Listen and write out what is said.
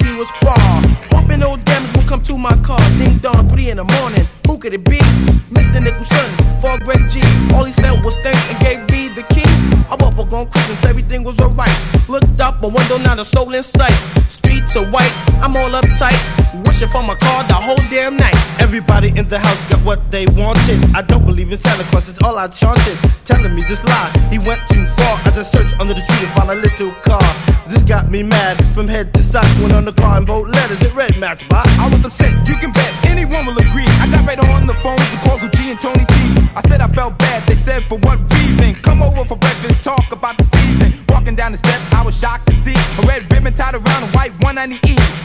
he was far. Hoping no damage will come to my car. Ding dong, 3 in the morning. Who could it be? Mr. Nicholson, for Greg G. All he said was thanks and gave me the key. I woke up on Christmas, everything was alright. Looked up a window, not a soul in sight. Streets are white, I'm all uptight. Wishing for my car the whole damn night. Everybody in the house got what they wanted. I don't believe in Santa Claus, it's all I chanted. Telling me this lie, he went too far. As I searched under the tree to find a little car. This got me mad from head to side. Went on the car and wrote letters, it read Matchbox. I was upset, you can bet, anyone will agree. I got right on the phone to call G and Tony T. I said I felt bad, they said for what reason? Come over for breakfast, talk about the season. Walking down the steps, I was shocked to see a red ribbon tied around a white one on the E.